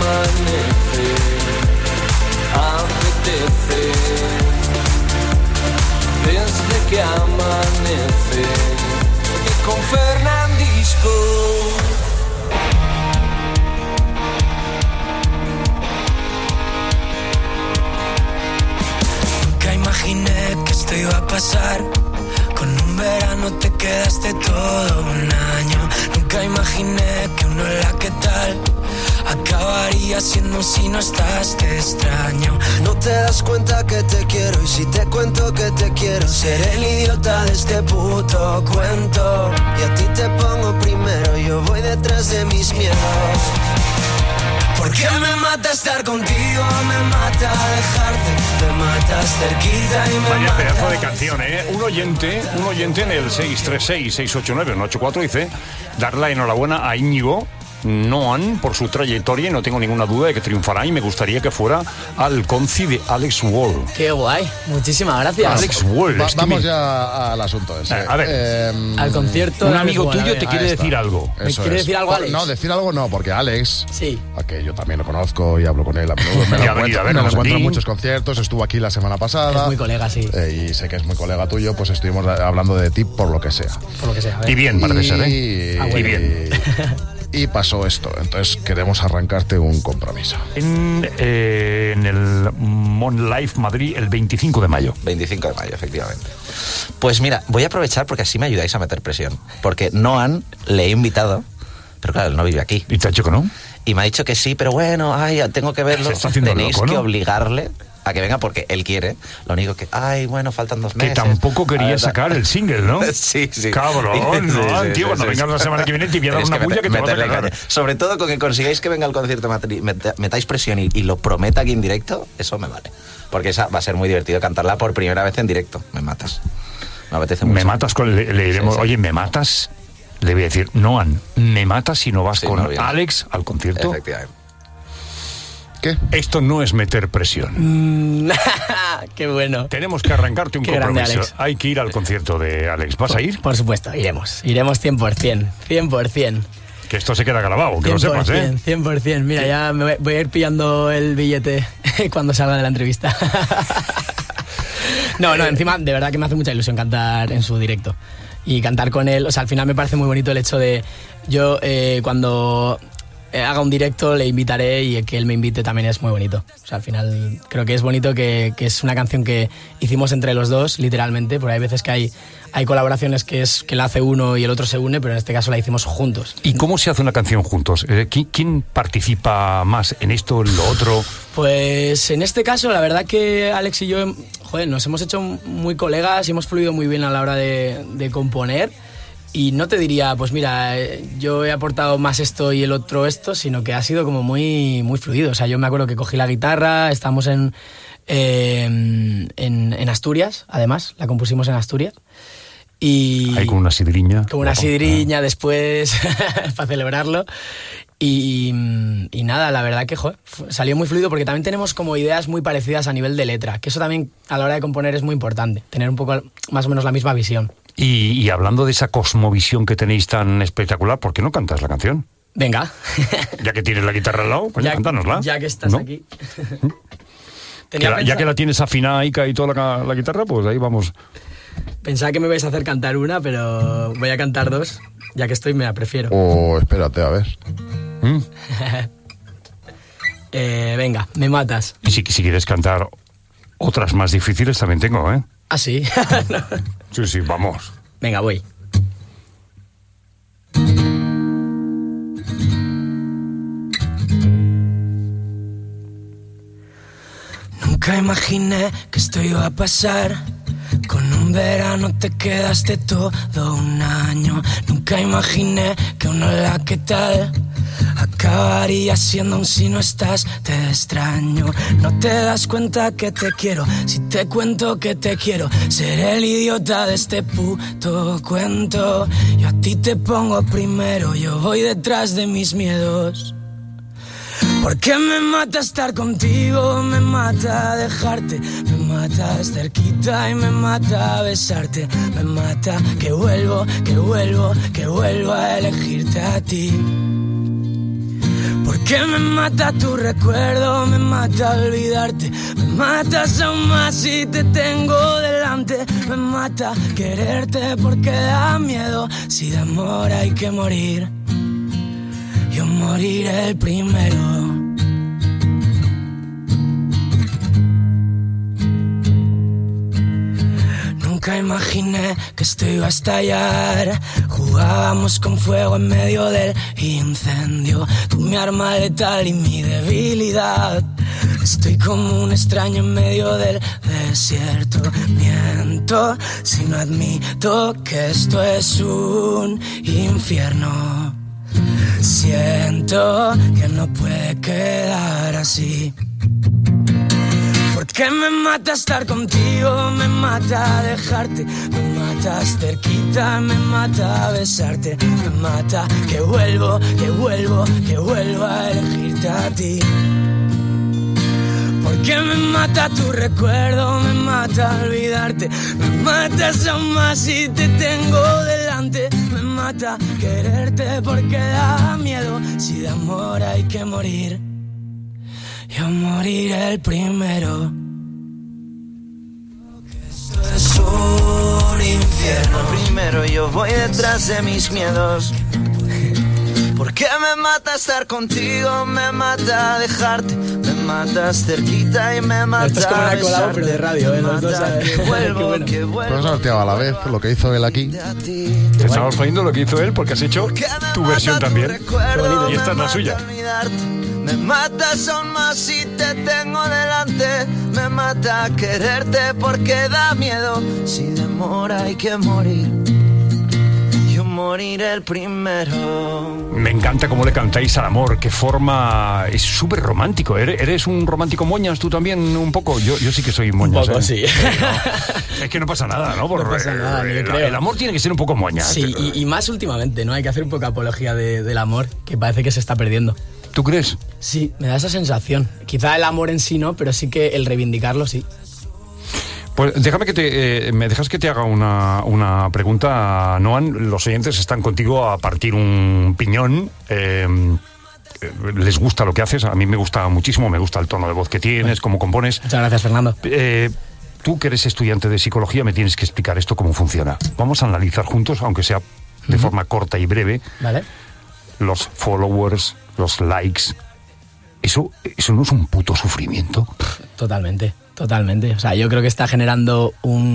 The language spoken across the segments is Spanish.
amanece, apetece, desde que amanece, y con Fernandisco. Nunca imaginé que esto iba a pasar. Con un verano te quedaste todo un año. Nunca imaginé que un hola, ¿qué tal? Acabaría siendo si no estás, te extraño. No te das cuenta que te quiero, y si te cuento que te quiero, seré el idiota de este puto cuento. Y a ti te pongo primero, yo voy detrás de mis miedos. Porque me mata estar contigo, me mata dejarte, me matas cerquita y me Vaya mata. pedazo de canción, ¿eh? Un oyente en el 636-689-184 dice: dar la enhorabuena a Íñigo Noan por su trayectoria, y no tengo ninguna duda de que triunfará, y me gustaría que fuera al conci de Alex Wall. Qué guay, muchísimas gracias. Alex Wall. Vamos ya al asunto ese. A ver, al concierto. un de amigo Alex Wall, tuyo a ver. te quiere decir algo. ¿Me quiere decir algo, Alex? No, decir algo no, porque Alex, sí, a que yo también lo conozco y hablo con él a menudo, me lo encuentro en muchos conciertos, estuvo aquí la semana pasada. Es muy colega, sí. Y sé que es muy colega tuyo, pues estuvimos hablando de ti por lo que sea. Por lo que sea. A ver. Y bien, parece ser, ¿eh? Y bien. Y pasó esto, entonces queremos arrancarte un compromiso. En el Mon Life Madrid el 25 de mayo. 25 de mayo, efectivamente. Pues mira, voy a aprovechar porque así me ayudáis a meter presión. Porque Noan le he invitado, pero claro, él no vive aquí. ¿Y te ha dicho que no? Y me ha dicho que sí, pero bueno, tengo que verlo. Se está haciendo Tenéis loco, ¿no? que obligarle a que venga porque él quiere. Lo único que, bueno, faltan 2 meses. Que tampoco quería sacar el single, ¿no? Sí. Cabrón, no, tío, cuando vengas la semana que viene te voy a dar una bulla que te vas a cagar. Sobre todo con que consigáis que venga al concierto, metáis presión y lo prometa aquí en directo, eso me vale. Porque esa va a ser muy divertido cantarla por primera vez en directo. Me matas. Me apetece mucho. Me matas, le diremos, oye, ¿me matas? Le voy a decir, Noan, ¿me matas si no vas con Alex al concierto? Efectivamente. ¿Qué? Esto no es meter presión. Qué bueno. Tenemos que arrancarte un compromiso. Grande, Alex. Hay que ir al concierto de Alex. ¿Vas a ir? Por supuesto, iremos 100%. Que esto se queda grabado, que lo sepas, ¿eh? 100%. Mira, ya me voy a ir pillando el billete cuando salga de la entrevista. No, encima, de verdad que me hace mucha ilusión cantar en su directo. Y cantar con él, o sea, al final me parece muy bonito el hecho de... Yo, cuando haga un directo, le invitaré, y que él me invite también es muy bonito. O sea, al final creo que es bonito que es una canción que hicimos entre los dos, literalmente, porque hay veces que hay colaboraciones que la hace uno y el otro se une, pero en este caso la hicimos juntos. ¿Y cómo se hace una canción juntos? ¿Quién participa más en esto, en lo otro? Pues en este caso, la verdad que Alex y yo, nos hemos hecho muy colegas y hemos fluido muy bien a la hora de componer. Y no te diría, pues mira, yo he aportado más esto y el otro esto, sino que ha sido como muy, muy fluido. O sea, yo me acuerdo que cogí la guitarra, estamos en Asturias, además, la compusimos en Asturias. Y ahí con una sidriña. Con una sidriña después, para celebrarlo. Y nada, la verdad que salió muy fluido, porque también tenemos como ideas muy parecidas a nivel de letra, que eso también a la hora de componer es muy importante, tener un poco más o menos la misma visión. Y hablando de esa cosmovisión que tenéis tan espectacular, ¿por qué no cantas la canción? Venga. Ya que tienes la guitarra al lado, pues cántanosla. Ya que estás aquí. Ya que la tienes afinada y toda la guitarra, pues ahí vamos. Pensaba que me vais a hacer cantar una, pero voy a cantar 2, ya que estoy, me la prefiero. Espérate, a ver. Venga, me matas. Y si quieres cantar otras más difíciles también tengo, ¿eh? ¿Ah, sí? No. Sí, vamos. Venga, voy. Nunca imaginé que esto iba a pasar. Con un verano te quedaste todo un año. Nunca imaginé que un hola, ¿qué tal? Acabaría siendo un si no estás, te extraño. No te das cuenta que te quiero, si te cuento que te quiero. Seré el idiota de este puto cuento. Yo a ti te pongo primero, yo voy detrás de mis miedos. Porque me mata estar contigo, me mata dejarte, me matas cerquita y me mata besarte, me mata que vuelvo a elegirte a ti. Porque me mata tu recuerdo, me mata olvidarte, me matas aún más si te tengo delante, me mata quererte porque da miedo, si de amor hay que morir, yo moriré el primero. Nunca imaginé que esto iba a estallar. Jugábamos con fuego en medio del incendio. Tú mi arma letal y mi debilidad. Estoy como un extraño en medio del desierto. Miento si no admito que esto es un infierno. Siento que no puede quedar así. Porque me mata estar contigo, me mata dejarte, me matas cerquita, me mata besarte, me mata que vuelvo a elegirte a ti. Porque me mata tu recuerdo, me mata olvidarte, me matas aún más si te tengo delante, me mata quererte porque da miedo, si de amor hay que morir, yo moriré el primero. Esto es un infierno. Primero yo voy detrás de mis miedos. Porque me mata estar contigo, me mata dejarte, me matas cerquita y me mata. Esto es como una colada pero de radio, los dos. Que vuelvo. Pero has arteado a la vez lo que hizo él aquí. Te estamos poniendo lo que hizo él porque has hecho tu versión también. Y esta es la suya. Me matas aún más si te tengo delante. Me mata quererte porque da miedo. Si de amor hay que morir, yo moriré el primero. Me encanta cómo le cantáis al amor, qué forma... Es súper romántico. ¿Eres un romántico moñas tú también un poco? Yo sí que soy moñas. Un poco, sí. No, es que no pasa nada, ¿no? No pasa nada, yo creo. El amor tiene que ser un poco moñas. Sí, y más últimamente, ¿no? Hay que hacer un poco apología del amor, que parece que se está perdiendo. ¿Tú crees? Sí, me da esa sensación. Quizá el amor en sí no, pero sí que el reivindicarlo sí. Pues déjame que me dejas que te haga una pregunta, Noan. Los oyentes están contigo a partir un piñón. Les gusta lo que haces, a mí me gusta muchísimo, me gusta el tono de voz que tienes, cómo compones. Muchas gracias, Fernando. Tú que eres estudiante de psicología me tienes que explicar esto cómo funciona. Vamos a analizar juntos, aunque sea de forma corta y breve. Vale. Los followers, los likes. ¿Eso no es un puto sufrimiento? Totalmente. O sea, yo creo que está generando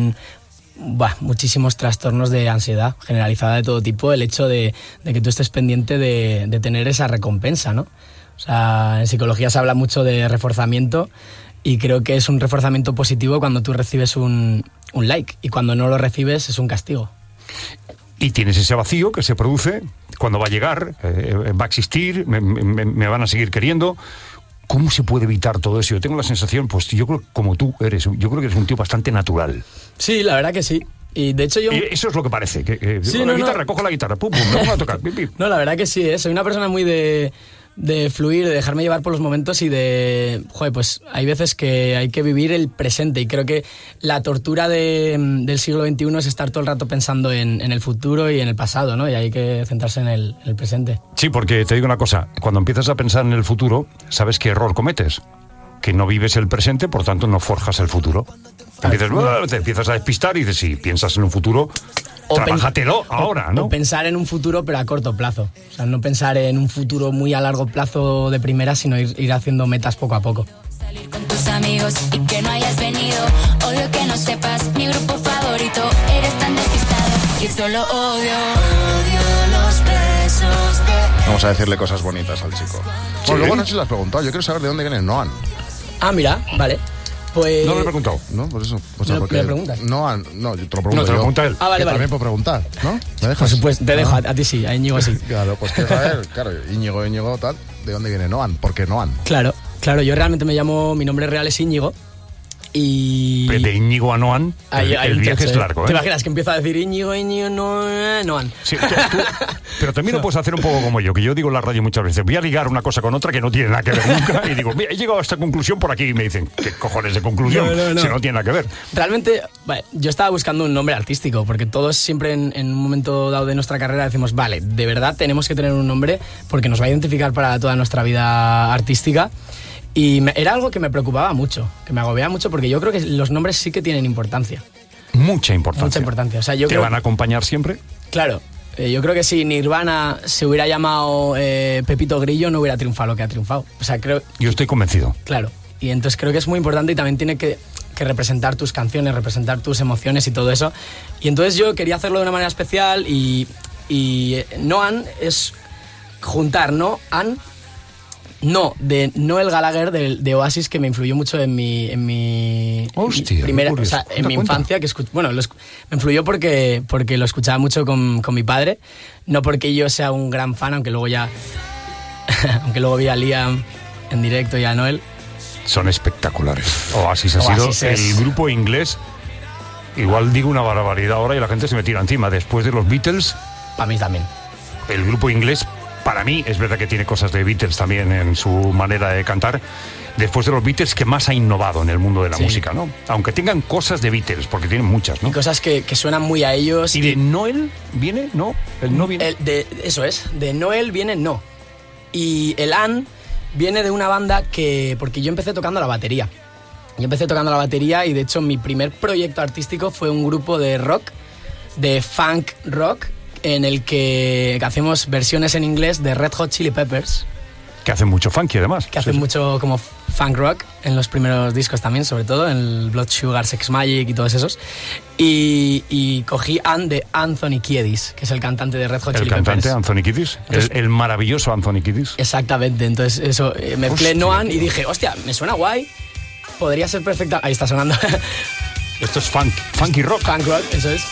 muchísimos trastornos de ansiedad generalizada de todo tipo, el hecho de que tú estés pendiente de tener esa recompensa, ¿no? O sea, en psicología se habla mucho de reforzamiento y creo que es un reforzamiento positivo cuando tú recibes un like y cuando no lo recibes es un castigo. Y tienes ese vacío que se produce cuando va a llegar, va a existir, me van a seguir queriendo. ¿Cómo se puede evitar todo eso? Yo tengo la sensación, pues yo creo que como tú eres, yo creo que eres un tío bastante natural. Sí, la verdad que sí. Y de hecho yo... Eso es lo que parece, que sí, cojo la guitarra, pum, me pongo a tocar. Pim, pim. No, la verdad que sí, soy una persona muy de fluir, de dejarme llevar por los momentos y pues hay veces que hay que vivir el presente y creo que la tortura del siglo XXI es estar todo el rato pensando en el futuro y en el pasado, ¿no? Y hay que centrarse en el presente. Sí, porque te digo una cosa, cuando empiezas a pensar en el futuro, ¿sabes qué error cometes? Que no vives el presente, por tanto no forjas el futuro. Te empiezas a despistar y dices, si piensas en un futuro, trabájatelo ahora, ¿no? O pensar en un futuro, pero a corto plazo. O sea, no pensar en un futuro muy a largo plazo de primera, sino ir haciendo metas poco a poco. Salir con tus amigos y que no hayas venido. Odio que no sepas mi grupo favorito. Eres tan despistado que solo odio los besos de... Vamos a decirle cosas bonitas al chico. ¿Sí? Bueno, luego no sé si lo has preguntado. Yo quiero saber de dónde viene Noan. Ah, mira, vale. Pues... No lo he preguntado. No, por eso. O sea, porque ¿me lo preguntas? No, yo te lo pregunto. No, te lo pregunta él. Ah, vale. También puedo preguntar, ¿no? ¿Me dejas? Por supuesto, te dejo, a ti sí, a Íñigo sí. Claro, pues quiero saber, Íñigo, tal, ¿de dónde viene Noan? ¿Por qué Noan? Claro, yo realmente mi nombre real es Íñigo Y... De Íñigo a Noan, el viaje es largo, ¿eh? ¿Te imaginas que empiezo a decir Íñigo, Noan? Sí, pero también lo puedes hacer un poco como yo, que yo digo en la radio muchas veces, voy a ligar una cosa con otra que no tiene nada que ver nunca, y digo, mira, he llegado a esta conclusión por aquí, y me dicen, ¿qué cojones de conclusión? No. Si no tiene nada que ver. Realmente, yo estaba buscando un nombre artístico, porque todos siempre en un momento dado de nuestra carrera decimos, vale, de verdad tenemos que tener un nombre porque nos va a identificar para toda nuestra vida artística. Y era algo que me preocupaba mucho, que me agobiaba mucho, porque yo creo que los nombres sí que tienen importancia. Mucha importancia. Mucha importancia. O sea, yo ¿Te van a acompañar siempre? Claro. Yo creo que si Nirvana se hubiera llamado Pepito Grillo, no hubiera triunfado lo que ha triunfado. O sea, creo... Yo estoy convencido. Claro. Y entonces creo que es muy importante y también tiene que representar tus canciones, representar tus emociones y todo eso. Y entonces yo quería hacerlo de una manera especial y Noan es juntar de Noel Gallagher de Oasis, que me influyó mucho en mi primera, o sea, en mi infancia, que me influyó porque lo escuchaba mucho con mi padre, no porque yo sea un gran fan, aunque luego vi a Liam en directo y a Noel. Son espectaculares. Oasis ha sido el grupo inglés, igual digo una barbaridad ahora y la gente se me tira encima, después de los Beatles. Para mí también. El grupo inglés, para mí, es verdad que tiene cosas de Beatles también en su manera de cantar, después de los Beatles, que más ha innovado en el mundo de la música, ¿no? Aunque tengan cosas de Beatles, porque tienen muchas, ¿no? Y cosas que suenan muy a ellos. ¿Y de Noel viene? ¿No? ¿El no viene? Eso es, de Noel viene no. Y el Ann viene de una banda porque yo empecé tocando la batería. Y de hecho mi primer proyecto artístico fue un grupo de rock, de funk rock, en el que hacemos versiones en inglés de Red Hot Chili Peppers. Que hacen mucho funky, además. Que hacen mucho como funk rock en los primeros discos también, sobre todo, en el Blood Sugar, Sex Magic y todos esos. Y cogí Ann de Anthony Kiedis, que es el cantante de Red Hot Chili Peppers. El cantante Anthony Kiedis, el maravilloso Anthony Kiedis. Exactamente, entonces eso, mezclé Noan y dije, hostia, me suena guay, podría ser perfecta... Ahí está sonando. Esto es funky rock. Funk rock, eso es.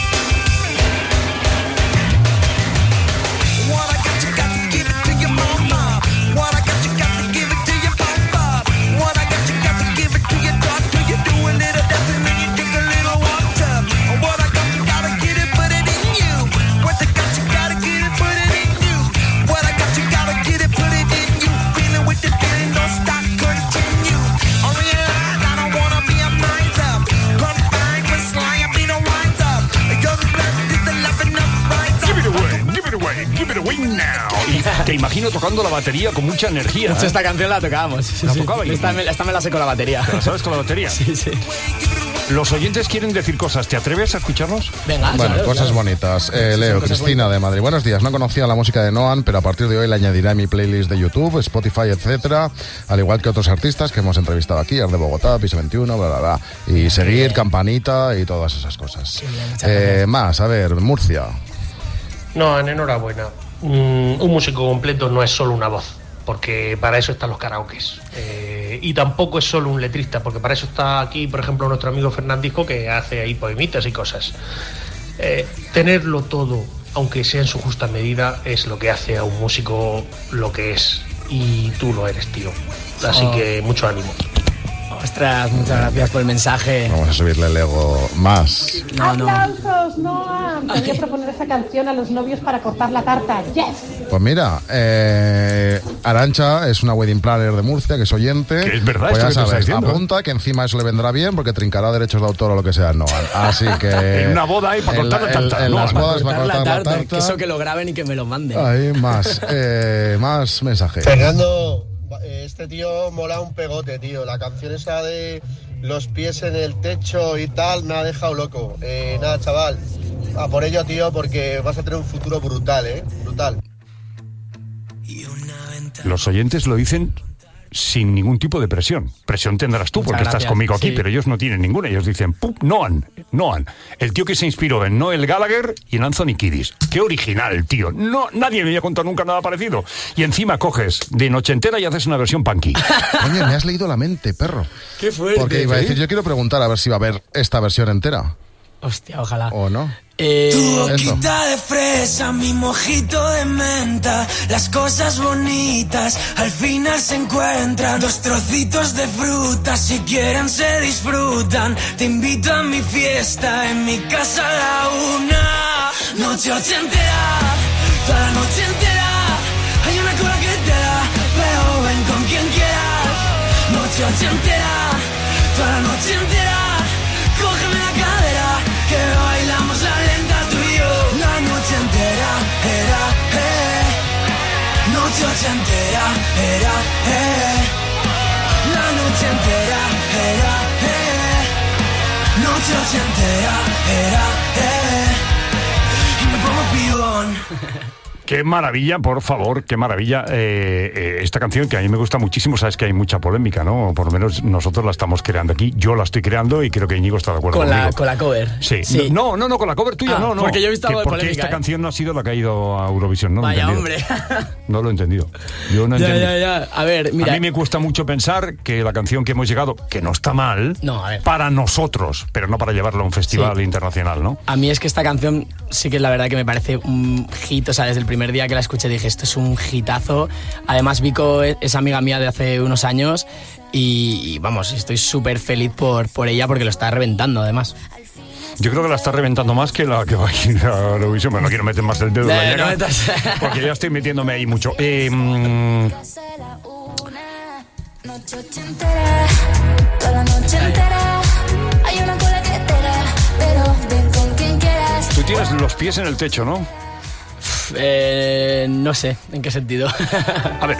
Te imagino tocando la batería con mucha energía. De hecho, esta canción la tocábamos. ¿La tocaba? Esta me la sé con la batería. ¿Te la sabes con la batería? Sí. Los oyentes quieren decir cosas. ¿Te atreves a escucharlos? Venga, bueno, claro, cosas bonitas. Leo, Cristina de Madrid. Buenos días. No conocía la música de Noan, pero a partir de hoy la añadiré a mi playlist de YouTube, Spotify, etcétera, al igual que otros artistas que hemos entrevistado aquí, Ar de Bogotá, Piso 21, bla, bla, bla. Y seguir, Campanita y todas esas cosas. Más, a ver, Murcia. Noan, enhorabuena. Un músico completo no es solo una voz, porque para eso están los karaokes. Y tampoco es solo un letrista, porque para eso está aquí, por ejemplo, nuestro amigo Fernandisco, que hace ahí poemitas y cosas. Tenerlo todo, aunque sea en su justa medida, es lo que hace a un músico lo que es. Y tú lo eres, tío. Así que mucho ánimo. Ostras, muchas gracias por el mensaje. Vamos a subirle el ego más. ¡Aplausos, Noan! Podría proponer esa canción a los novios para cortar la tarta. ¡Yes! Pues mira, Arantxa es una wedding planner de Murcia, que es oyente. Que es verdad, pues esto ya que sabes, diciendo, apunta que encima eso le vendrá bien porque trincará derechos de autor o lo que sea Noan. Así que... en una boda hay para cortar la tarta. En las bodas para cortar la tarta. Que eso que lo graben y que me lo manden. Ahí, más mensajes. Fernando, este tío mola un pegote, tío. La canción esa de los pies en el techo y tal me ha dejado loco. Nada, chaval, a por ello, tío, porque vas a tener un futuro brutal, brutal. Los oyentes lo dicen sin ningún tipo de presión. Presión tendrás tú porque estás conmigo aquí, pero ellos no tienen ninguna. Ellos dicen, Noan. El tío que se inspiró en Noel Gallagher y en Anthony Kiedis. ¡Qué original, tío! No, nadie me había contado nunca nada parecido. Y encima coges de noche entera y haces una versión punky. Oye, me has leído la mente, perro. ¡Qué fuerte! Porque iba a decir, yo quiero preguntar a ver si va a haber esta versión entera. Hostia, ojalá. ¿O no? Tu boquita de fresa, mi mojito de menta, las cosas bonitas al final se encuentran. 2 trocitos de fruta, si quieren se disfrutan. Te invito a mi fiesta, en mi casa a la 1. Noche ochentera, toda la noche entera. Hay una cola que te da, pero ven con quien quieras. Noche ochentera, toda la noche entera. Cógeme la cadera, que bailamos la lenta tú y yo. La noche entera era, noche ochentera era, la noche entera era, noche ochentera era, y me pongo pibón. Qué maravilla, por favor, qué maravilla. Esta canción que a mí me gusta muchísimo, sabes que hay mucha polémica, ¿no? Por lo menos nosotros la estamos creando aquí. Yo la estoy creando y creo que Íñigo está de acuerdo conmigo. Con la cover. Sí. No, con la cover tuya, no. Porque yo he visto algo de porque polémica, esta canción no ha sido la que ha ido a Eurovisión, ¿no? Vaya, lo he hombre. No lo he entendido. Yo no he entendido. Ya. A ver, mira. A mí me cuesta mucho pensar que la canción que hemos llegado, que no está mal, para nosotros, pero no para llevarla a un festival internacional, ¿no? A mí es que esta canción sí que es la verdad que me parece un hit, o sea, desde el primer día que la escuché dije, esto es un hitazo. Además, Vico es amiga mía de hace unos años y vamos, estoy súper feliz por ella porque lo está reventando, además. Yo creo que la está reventando más que la que va a ir a Eurovisión. Bueno, no quiero meter más el dedo en la llaga, porque ya estoy metiéndome ahí mucho. Tú tienes los pies en el techo, ¿no? No sé, ¿en qué sentido? A ver,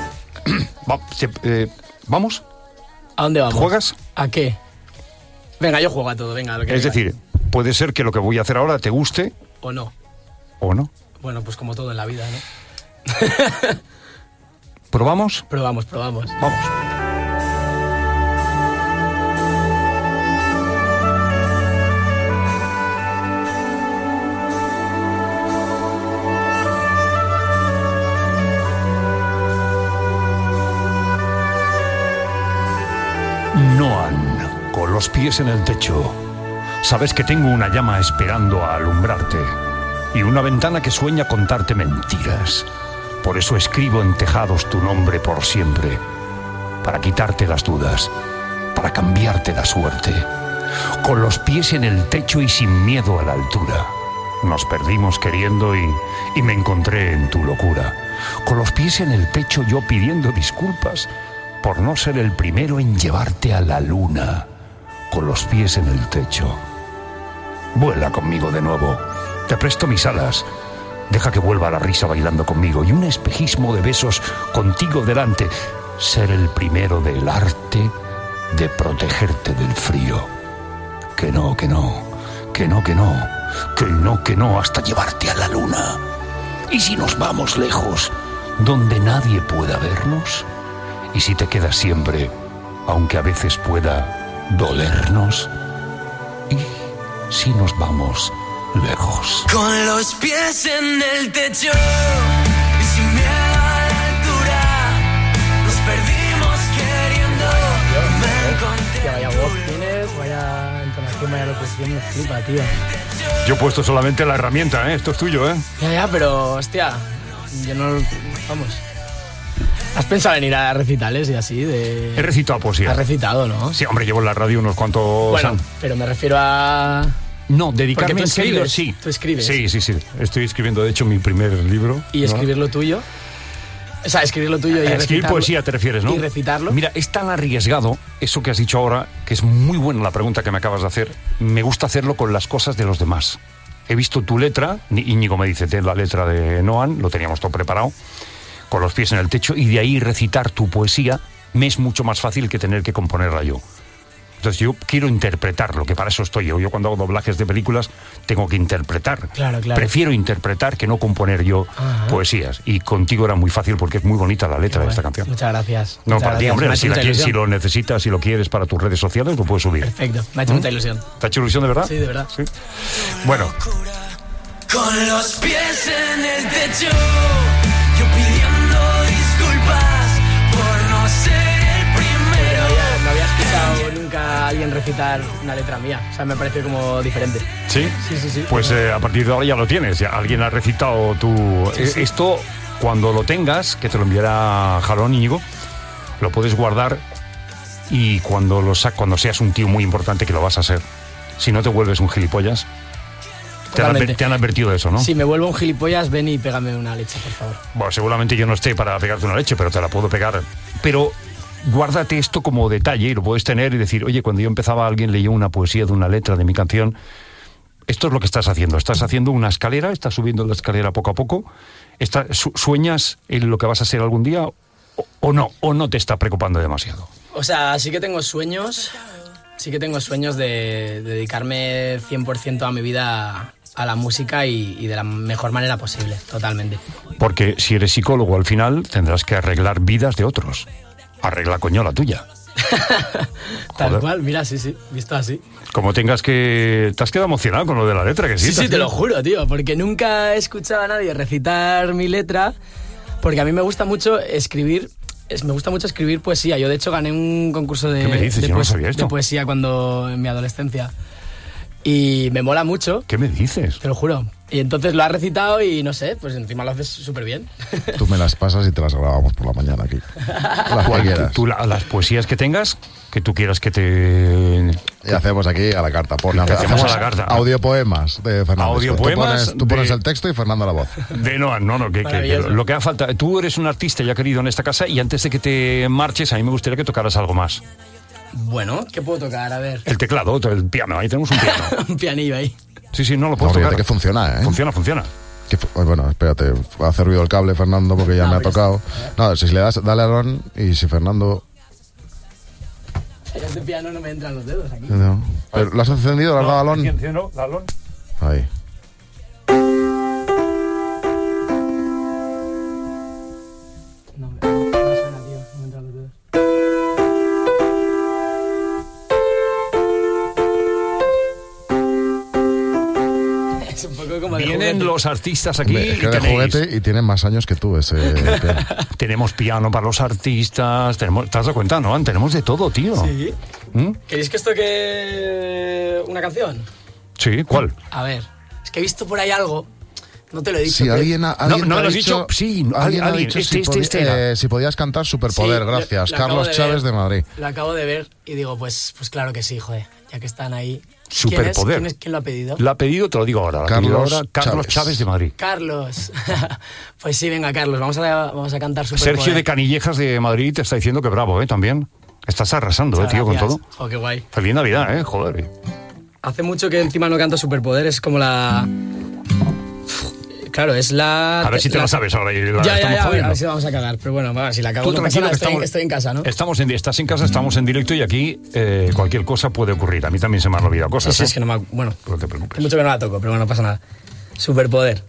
¿vamos? ¿A dónde vamos? ¿Juegas? ¿A qué? Venga, yo juego a todo, venga. Lo que es decir, puede ser que lo que voy a hacer ahora te guste. ¿O no? ¿O no? Bueno, pues como todo en la vida, ¿no? ¿Probamos? Probamos. Vamos. Noan, con los pies en el techo. Sabes que tengo una llama esperando a alumbrarte y una ventana que sueña contarte mentiras. Por eso escribo en tejados tu nombre por siempre, para quitarte las dudas, para cambiarte la suerte. Con los pies en el techo y sin miedo a la altura. Nos perdimos queriendo y me encontré en tu locura. Con los pies en el pecho yo pidiendo disculpas por no ser el primero en llevarte a la luna, con los pies en el techo. Vuela conmigo de nuevo, te presto mis alas, deja que vuelva la risa bailando conmigo y un espejismo de besos contigo delante, ser el primero del arte de protegerte del frío. Que no, hasta llevarte a la luna. ¿Y si nos vamos lejos, donde nadie pueda vernos? ¿Y si te quedas siempre, aunque a veces pueda dolernos? ¿Y si nos vamos lejos? Con los pies en el techo y sin miedo a la altura, nos perdimos queriendo. Me encontré. Que vaya voz tienes, vaya entonación, vaya locución, me flipa, tío. Yo he puesto solamente la herramienta, ¿eh? Esto es tuyo, ¿eh? Ya, pero, hostia, yo no... Vamos... ¿Has pensado en ir a recitales y así? He recitado poesía. ¿Has recitado, no? Sí, hombre, llevo en la radio unos cuantos... Bueno, pero me refiero a... No, dedicarme en serio, sí. ¿Tú escribes? Sí. Estoy escribiendo, de hecho, mi primer libro. ¿Y escribir lo tuyo? O sea, escribir lo tuyo y recitarlo. Escribir poesía, te refieres, ¿no? ¿Y recitarlo? Mira, es tan arriesgado eso que has dicho ahora, que es muy buena la pregunta que me acabas de hacer. Me gusta hacerlo con las cosas de los demás. He visto tu letra, Íñigo me dice, ten la letra de Noan, lo teníamos todo preparado, con los pies en el techo, y de ahí recitar tu poesía me es mucho más fácil que tener que componerla yo. Entonces yo quiero interpretarlo, que para eso estoy yo. Yo cuando hago doblajes de películas tengo que interpretar. Claro. Prefiero interpretar que no componer yo poesías. Y contigo era muy fácil porque es muy bonita la letra de esta canción. Muchas gracias. No, muchas para ti, gracias. hombre, si lo necesitas, si lo quieres para tus redes sociales, lo puedes subir. Perfecto, me ha hecho mucha ilusión. ¿Te ha hecho ilusión de verdad? Sí, de verdad. ¿Sí? Bueno. Con los pies en el techo, yo pidiendo disculpas por no ser el primero. No había escuchado nunca alguien recitar una letra mía. O sea, me parece como diferente. ¿Sí? Sí. Pues a partir de ahora ya lo tienes. Ya alguien ha recitado tu... Sí. Esto, cuando lo tengas, que te lo enviará Jalón, Íñigo, lo puedes guardar y cuando seas un tío muy importante, que lo vas a ser, si no te vuelves un gilipollas... Te han advertido de eso, ¿no? Si me vuelvo un gilipollas, ven y pégame una leche, por favor. Bueno, seguramente yo no esté para pegarte una leche, pero te la puedo pegar. Pero guárdate esto como detalle y lo puedes tener y decir, oye, cuando yo empezaba alguien leyó una poesía de una letra de mi canción. Esto es lo que estás haciendo. Estás haciendo una escalera, estás subiendo la escalera poco a poco. ¿Sueñas en lo que vas a ser algún día o no te está preocupando demasiado? O sea, sí que tengo sueños de dedicarme 100% a mi vida a la música y de la mejor manera posible, totalmente. Porque si eres psicólogo, al final tendrás que arreglar vidas de otros. Arregla, coño, la tuya. Tal cual, mira, sí, visto así. Como tengas que... ¿Te has quedado emocionado con lo de la letra? Que Sí, te lo juro, tío, porque nunca he escuchado a nadie recitar mi letra, porque a mí me gusta mucho escribir... Me gusta mucho escribir poesía. Yo, de hecho, gané un concurso de, ¿Qué me dices? Yo no sabía esto. De poesía en mi adolescencia. Y me mola mucho. ¿Qué me dices? Te lo juro. Y entonces lo has recitado y no sé, pues encima lo haces súper bien. Tú me las pasas y te las grabamos por la mañana aquí. Las que quieras. Tú las poesías que tengas, que tú quieras que te... Y hacemos aquí a la carta. Hacemos a la carta. Audiopoemas de Fernando. Audiopoemas. Tú pones el texto y Fernando la voz. De Noan, que lo que haga falta. Tú eres un artista ya querido en esta casa y antes de que te marches, a mí me gustaría que tocaras algo más. Bueno, ¿qué puedo tocar? A ver. El teclado, el piano. Ahí tenemos un piano. Un pianillo ahí. Sí, no lo puedo tocar. Que funciona, ¿eh? Funciona. Bueno, espérate, hace ruido el cable, Fernando, porque ya me ha tocado. No, si le das, dale a Ron y si Fernando... Este piano no me entran los dedos aquí. No. ¿Pero ¿lo has encendido? ¿Lo has dado a Alon? Enciendo, Alon. Ahí. No suena, tío. No me entran los dedos. Es un poco como de Vienen juguete. los artistas aquí. Es que de juguete y tienen más años que tú ese piano. Tenemos piano para los artistas. ¿Te has dado cuenta, no? Tenemos de todo, tío. Sí. ¿Queréis que toque una canción? Sí, ¿cuál? A ver, es que he visto por ahí algo. No te lo he dicho. Si alguien no lo has dicho. Sí, alguien ha dicho si podías cantar Superpoder. Sí, gracias. lo Carlos Chávez de Madrid. Lo acabo de ver y digo, pues claro que sí, joder. Ya que están ahí. Superpoder. ¿Quién lo ha pedido? Lo ha pedido, te lo digo ahora. Carlos Chávez de Madrid. Carlos. Pues sí, venga, Carlos, vamos a cantar Superpoder. Sergio de Canillejas de Madrid te está diciendo que bravo, también. Estás arrasando, tío, con todo. Oh, qué guay. Feliz Navidad, joder. Hace mucho que encima no canto Superpoder, es como la... Claro, es la... A ver si te la sabes ahora. Ya, a ver si la vamos a cagar. Pero bueno, si la cago, no pasa nada, estoy en casa, ¿no? Estás en casa, estamos en directo y aquí cualquier cosa puede ocurrir. A mí también se me han olvidado cosas. Sí, es que no me... Bueno, no te preocupes. Hace mucho que no la toco, pero bueno, no pasa nada. Superpoder.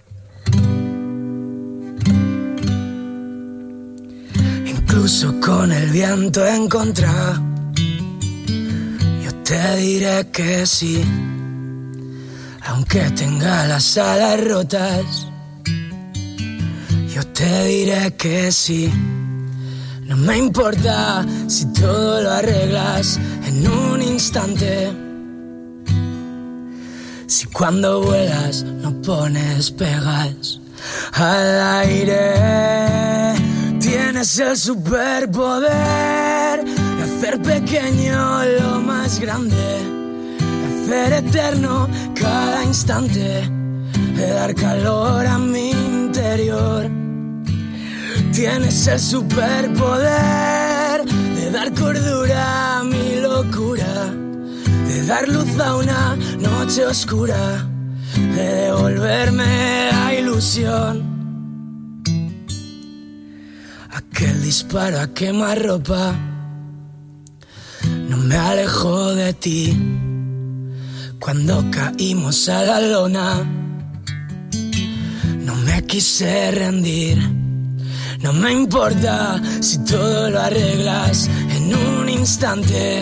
Incluso con el viento en contra, yo te diré que sí. Aunque tenga las alas rotas, yo te diré que sí. No me importa si todo lo arreglas en un instante. Si cuando vuelas no pones pegas al aire. Tienes el superpoder de hacer pequeño lo más grande, de hacer eterno cada instante, de dar calor a mi interior. Tienes el superpoder de dar cordura a mi locura, de dar luz a una noche oscura, de devolverme la ilusión. Aquel disparo a quemarropa no me alejó de ti. Cuando caímos a la lona no me quise rendir. No me importa si todo lo arreglas en un instante.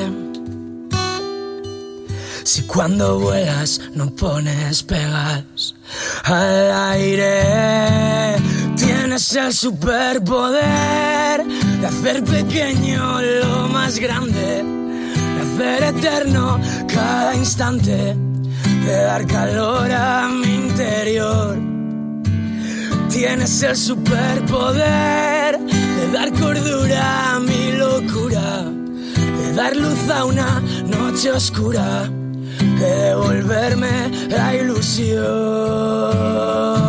Si cuando vuelas no pones pegas al aire. Tienes el superpoder de hacer pequeño lo más grande, de hacer eterno cada instante, de dar calor a mi interior. Tienes el superpoder de dar cordura a mi locura, de dar luz a una noche oscura, de devolverme la ilusión.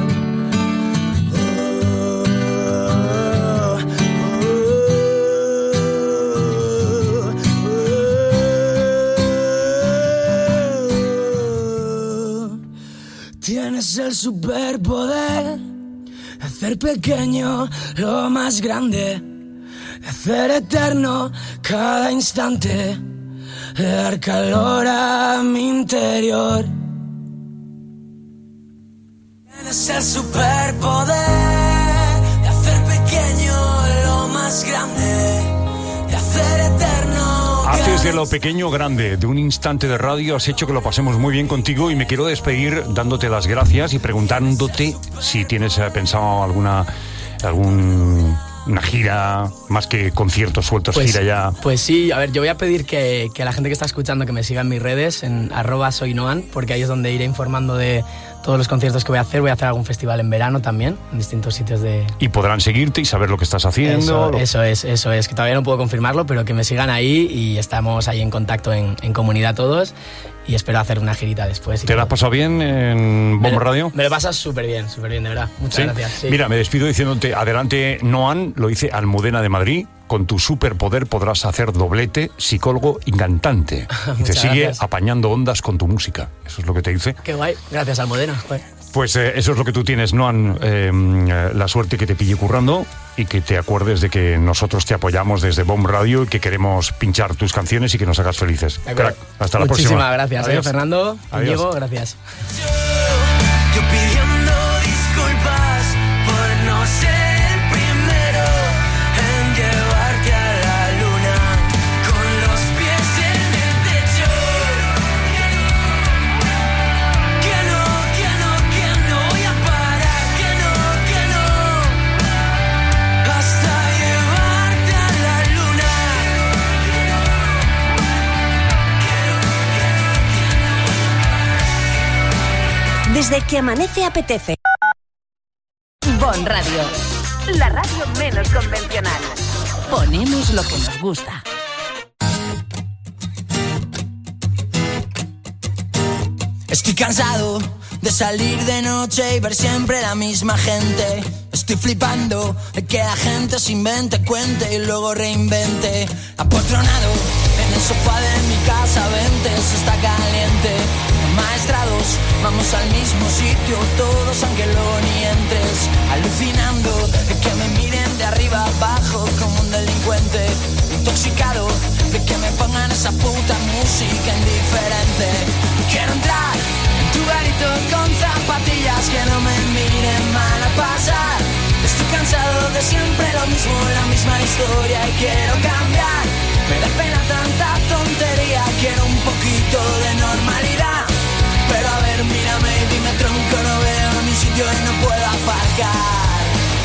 Tienes el superpoder de hacer pequeño lo más grande, de hacer eterno cada instante, de dar calor a mi interior. Tienes el superpoder de hacer pequeño lo más grande, de hacer eterno. Haces de lo pequeño grande, de un instante de radio, has hecho que lo pasemos muy bien contigo y me quiero despedir dándote las gracias y preguntándote si tienes pensado alguna gira, más que conciertos sueltos, pues, gira ya. Pues sí, a ver, yo voy a pedir que la gente que está escuchando que me siga en mis redes, en @soynoan, porque ahí es donde iré informando de todos los conciertos que voy a hacer. Voy a hacer algún festival en verano también, en distintos sitios de... Y podrán seguirte y saber lo que estás haciendo. Eso es, que todavía no puedo confirmarlo, pero que me sigan ahí y estamos ahí en contacto en comunidad todos y espero hacer una girita después. ¿Te la has pasado bien en Bombo Radio? Me lo pasas súper bien, de verdad. Muchas gracias. Sí. Mira, me despido diciéndote, adelante Noan, lo dice Almudena de Madrid, con tu superpoder podrás hacer doblete, psicólogo y cantante. Y te sigue apañando ondas con tu música. Eso es lo que te dice. Qué guay, gracias Almudena. Pues eso es lo que tú tienes, Noan, la suerte que te pille currando y que te acuerdes de que nosotros te apoyamos desde Bomb Radio y que queremos pinchar tus canciones y que nos hagas felices. Crack, hasta la próxima. Muchísimas gracias, Fernando. Diego, gracias. Yo pidiendo disculpas por no ser el primero en llevarte a la luna con los pies en el techo. Que no voy a parar, que no, hasta llevarte a la luna. Desde que amanece apetece. Bon Radio, la radio menos convencional. Ponemos lo que nos gusta. Estoy cansado de salir de noche y ver siempre la misma gente. Estoy flipando de que la gente se invente, cuente y luego reinvente. Apotronado en el sofá de mi casa, vente, eso está caliente. Maestrados, vamos al mismo sitio todos aunque luego ni entres. Alucinando de que me miren de arriba abajo como un delincuente. Intoxicado de que me pongan esa puta música indiferente. Quiero entrar en tu garito con zapatillas que no me miren mal a pasar. Estoy cansado de siempre lo mismo, la misma historia y quiero cambiar. Me da pena tanta tontería, quiero un poquito de normalidad. Pero a ver, mírame y dime tronco, no veo ni sitio y no puedo aparcar.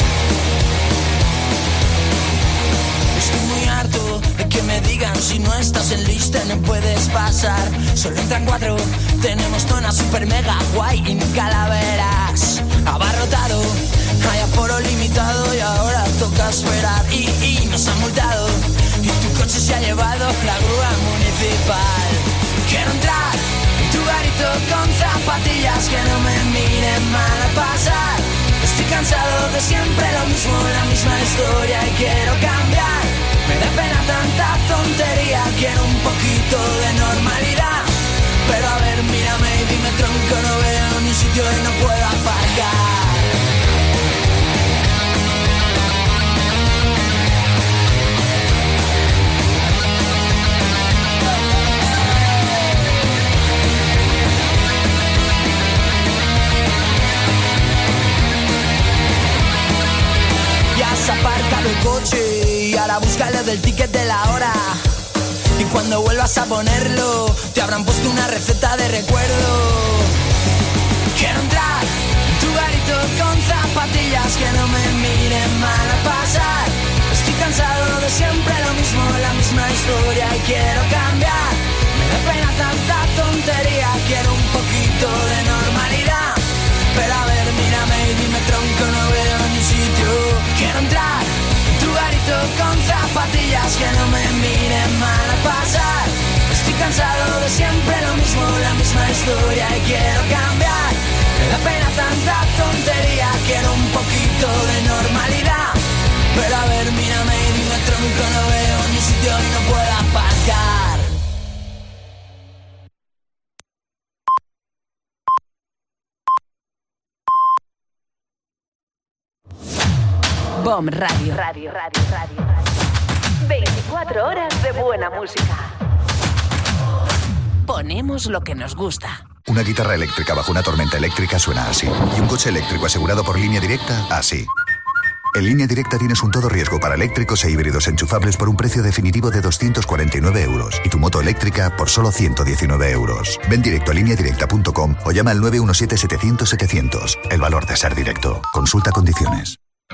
Estoy muy harto de que me digan si no estás en lista no puedes pasar. Solo entran 4, tenemos zona super mega guay y ni calaveras. Abarrotado, hay aforo limitado y ahora toca esperar. Y nos han multado y tu coche se ha llevado la grúa municipal. Quiero entrar en tu garito con zapatillas que no me miren mal a pasar. Estoy cansado de siempre lo mismo, la misma historia y quiero cambiar. Me da pena tanta tontería, quiero un poquito de normalidad. Pero a ver, mírame y dime tronco, no veo ni sitio y no puedo aparcar. Ya has aparcado el coche y ahora búscalo del ticket de la hora. Y cuando vuelvas a ponerlo, te habrán puesto una receta de recuerdo. Quiero entrar en tu garito con zapatillas que no me miren mal a pasar. Estoy cansado de siempre lo mismo, la misma historia y quiero cambiar. más que no me miren mal a pasar. Estoy cansado de siempre lo mismo, la misma historia y quiero cambiar. Me da pena tanta tontería, quiero un poquito de normalidad. Pero a ver, mírame y dime tronco, no veo ni sitio y no puedo aparcar. BOM Radio. 24 horas de buena música. Ponemos lo que nos gusta. Una guitarra eléctrica bajo una tormenta eléctrica suena así. Y un coche eléctrico asegurado por Línea Directa, así. En Línea Directa tienes un todo riesgo para eléctricos e híbridos enchufables por un precio definitivo de 249 euros. Y tu moto eléctrica por solo 119 euros. Ven directo a lineadirecta.com o llama al 917-700-700. El valor de ser directo. Consulta condiciones.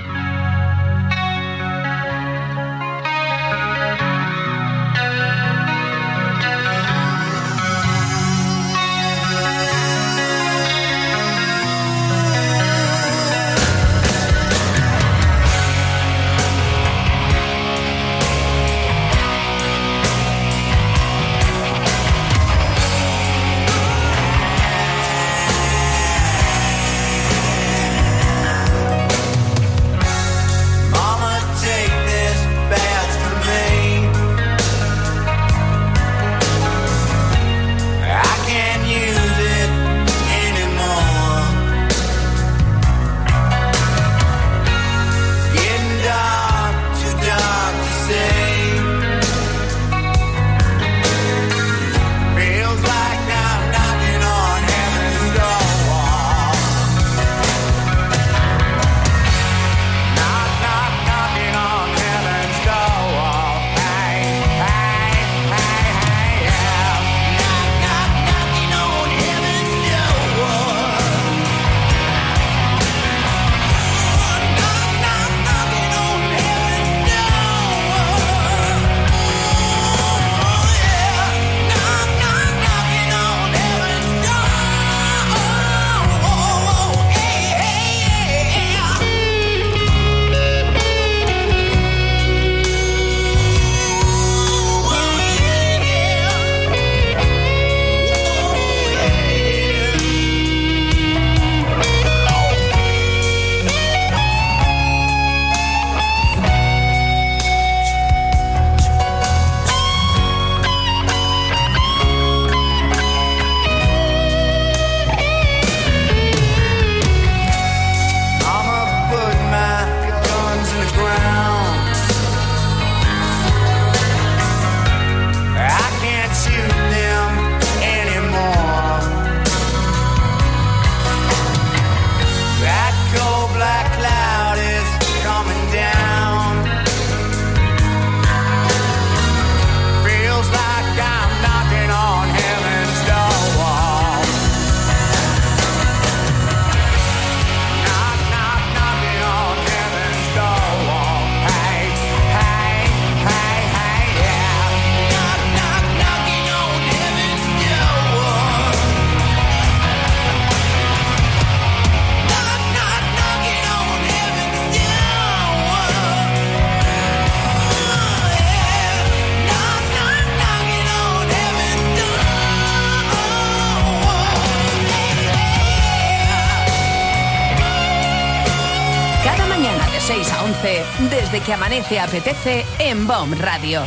Desde que amanece apetece en BOM Radio.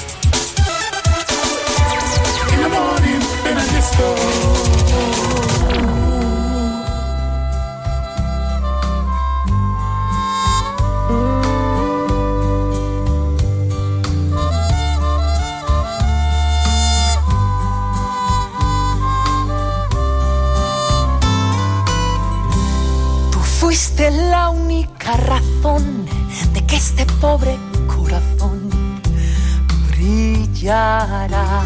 Tú fuiste la única razón de que este pobre corazón brillará.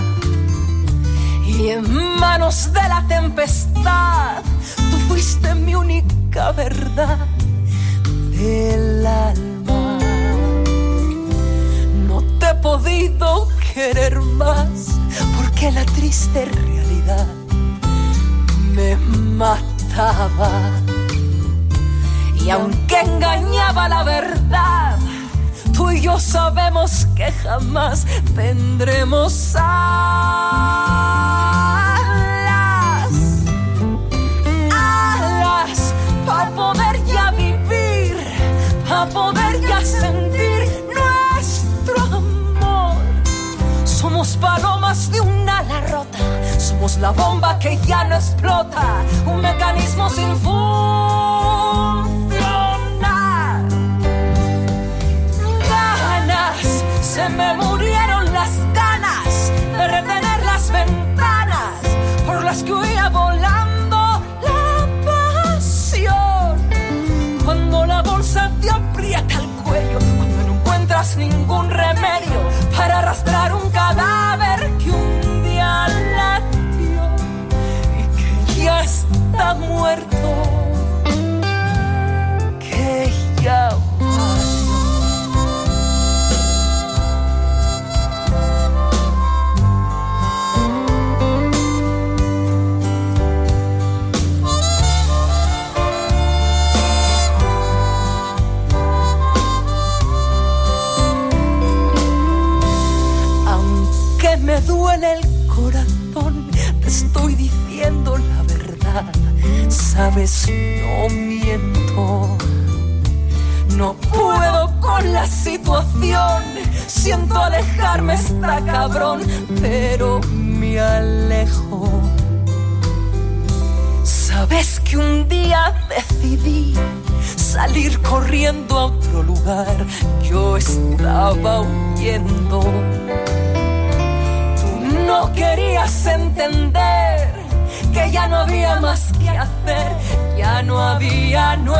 Y en manos de la tempestad, tú fuiste mi única verdad del alma. No te he podido querer más, porque la triste realidad me mataba. Y aunque engañaba la verdad, Tú y yo sabemos que jamás tendremos alas para poder ya vivir, para poder ya sentir nuestro amor. Somos palomas de un ala rota, somos la bomba que ya no explota, un mecanismo sin funcionar. Ganas, se me murieron las ganas de retener las ventanas por las que huía volando la pasión. Cuando la bolsa te aprieta el cuello, cuando no encuentras ningún remedio para arrastrar un cadáver que un día latió y que ya está muerto, que ya me duele el corazón, te estoy diciendo la verdad. Sabes, no miento. No puedo con la situación, siento alejarme está cabrón, pero me alejo. Sabes que un día decidí salir corriendo a otro lugar, yo estaba huyendo. No querías entender que ya no había más que hacer, ya no había nuestro.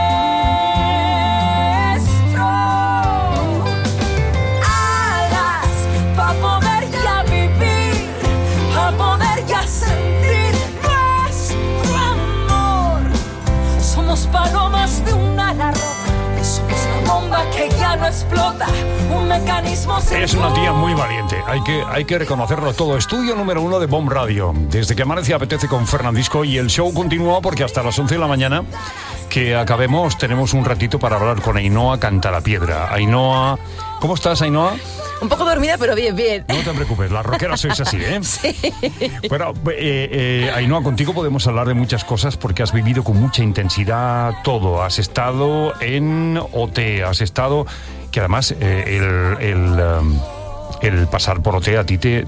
Alas para poder ya vivir, para poder ya sentir nuestro amor. Somos palomas de un ala rota, somos la bomba que ya no explota, un mecanismo sin. Es una tía muy valiente, hay que reconocerlo todo. Estudio número 1 de Bomb Radio. Desde que amanece apetece con Fernandisco y el show continúa porque hasta las 11 de la mañana que acabemos tenemos un ratito para hablar con Ainhoa Cantalapiedra. Ainhoa, ¿cómo estás, Ainhoa? Un poco dormida, pero bien, bien. No te preocupes, las rockeras sois así, ¿eh? Sí. Bueno, Ainhoa, contigo podemos hablar de muchas cosas porque has vivido con mucha intensidad todo. Has estado en OT, has estado... Que además el pasar por OT a ti te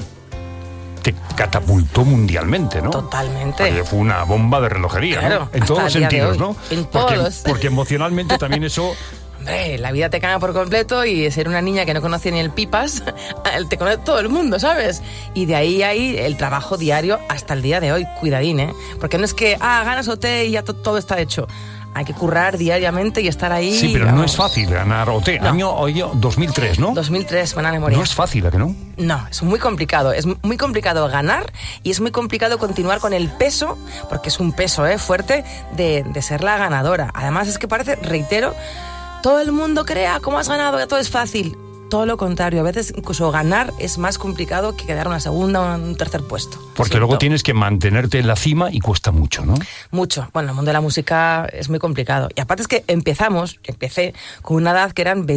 catapultó mundialmente, ¿no? Totalmente. Porque fue una bomba de relojería, claro, ¿no? En todos los sentidos, ¿no? En todos. Porque emocionalmente también eso... Hombre, la vida te cambia por completo y ser una niña que no conocía ni el pipas, te conoce todo el mundo, ¿sabes? Y de ahí el trabajo diario hasta el día de hoy, cuidadín, ¿eh? Porque no es que, ganas OT y ya todo está hecho. Hay que currar diariamente y estar ahí. Sí, pero no es fácil ganar OT. No. Año 2003, ¿no? 2003, buena memoria. No es fácil, ¿a que no? No, es muy complicado. Es muy complicado ganar y es muy complicado continuar con el peso, porque es un peso fuerte, de ser la ganadora. Además es que parece, reitero, todo el mundo crea, ¿cómo has ganado? Ya todo es fácil. Todo lo contrario, a veces incluso ganar es más complicado que quedar una segunda o un tercer puesto. Porque luego tienes que mantenerte en la cima y cuesta mucho, ¿no? Mucho. Bueno, el mundo de la música es muy complicado. Y aparte es que empecé con una edad que eran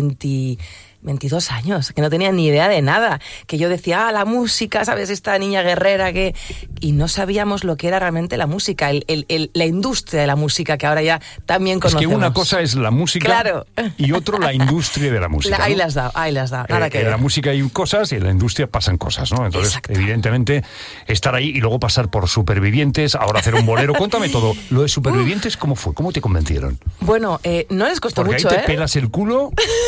22 años, que no tenía ni idea de nada, que yo decía, la música, ¿sabes? Esta niña guerrera que... Y no sabíamos lo que era realmente la música, la industria de la música, que ahora ya también conocemos. Es que una cosa es la música, claro, y otro la industria de la música, ¿no? Ahí las has dado, nada que ver. En la música hay cosas y en la industria pasan cosas, ¿no? Entonces, exacto, evidentemente, estar ahí y luego pasar por Supervivientes, ahora hacer un bolero. Cuéntame todo. Lo de Supervivientes, ¿cómo fue? ¿Cómo te convencieron? Bueno, no les costó porque mucho, ahí te pelas el culo...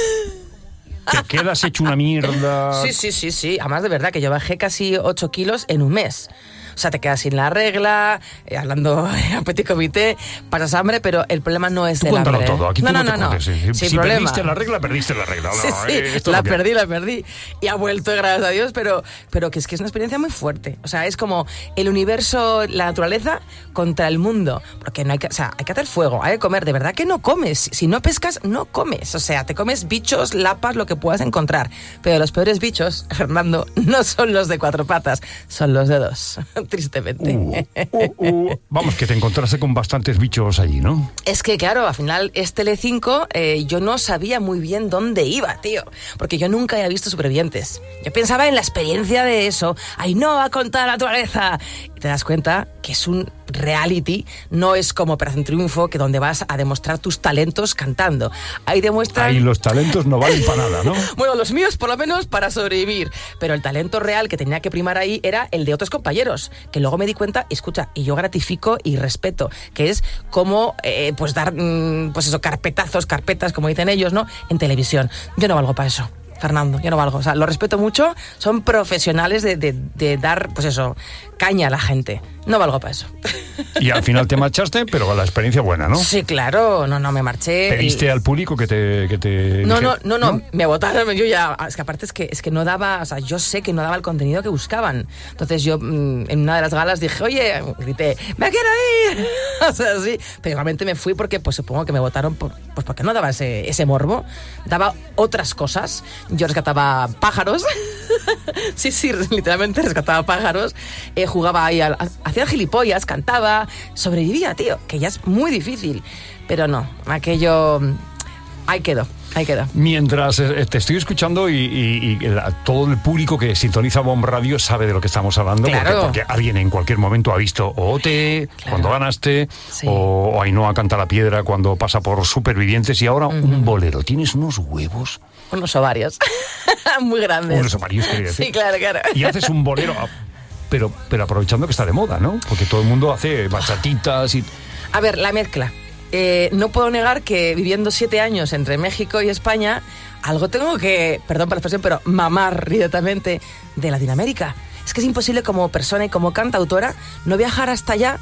Te quedas hecho una mierda. Sí. Además, de verdad, que yo bajé casi 8 kilos en un mes. O sea, te quedas sin la regla, hablando a petit comité, pasas hambre, pero el problema no es el hambre. Cuéntalo todo, aquí tú no te conoces. Si perdiste la regla, perdiste la regla. Sí, la perdí. Y ha vuelto, gracias a Dios, pero que es una experiencia muy fuerte. O sea, es como el universo, la naturaleza contra el mundo. Porque hay que hacer fuego, hay que comer. De verdad que no comes. Si no pescas, no comes. O sea, te comes bichos, lapas, lo que puedas encontrar. Pero los peores bichos, Fernando, no son los de 4 patas, son los de 2. tristemente. Vamos, que te encontraste con bastantes bichos allí, ¿no? Es que, claro, al final es Telecinco, yo no sabía muy bien dónde iba, tío, porque yo nunca había visto Supervivientes. Yo pensaba en la experiencia de eso, Ainhoa contra la naturaleza, y te das cuenta que es un reality, no es como Operación Triunfo, que donde vas a demostrar tus talentos cantando. Ahí demuestran... Ahí los talentos no valen para nada, ¿no? Bueno, los míos por lo menos para sobrevivir, pero el talento real que tenía que primar ahí era el de otros compañeros, que luego me di cuenta, escucha, y yo gratifico y respeto, que es como pues dar, pues eso, carpetas, como dicen ellos, ¿no? En televisión. Yo no valgo para eso, Fernando, yo no valgo. O sea, lo respeto mucho, son profesionales de dar, pues eso, caña a la gente. No valgo para eso. Y al final te marchaste, pero la experiencia buena, ¿no? Sí, claro, no, me marché. ¿Pediste al público que te No, me votaron, yo ya, es que aparte es que no daba, o sea, yo sé que no daba el contenido que buscaban. Entonces yo en una de las galas dije, oye, grité, ¡me quiero ir! O sea, sí, pero igualmente me fui porque pues supongo que me votaron pues porque no daba ese morbo, daba otras cosas. Yo rescataba pájaros, sí, literalmente rescataba pájaros, jugaba ahí, hacía gilipollas, cantaba, sobrevivía, tío, que ya es muy difícil, pero no, aquello, ahí quedó. Mientras te estoy escuchando y todo el público que sintoniza Bomb Radio sabe de lo que estamos hablando, claro. porque alguien en cualquier momento ha visto OT, claro, cuando ganaste, sí, o Ainhoa canta la piedra cuando pasa por Supervivientes, y ahora un bolero. ¿Tienes unos huevos? Unos ovarios muy grandes. Unos ovarios, quería decir. Sí, claro. Y haces un bolero, pero aprovechando que está de moda, ¿no? Porque todo el mundo hace bachatitas y... A ver, la mezcla. No puedo negar que viviendo 7 años entre México y España, algo tengo que, perdón por la expresión, pero mamar directamente de Latinoamérica. Es que es imposible como persona y como cantautora no viajar hasta allá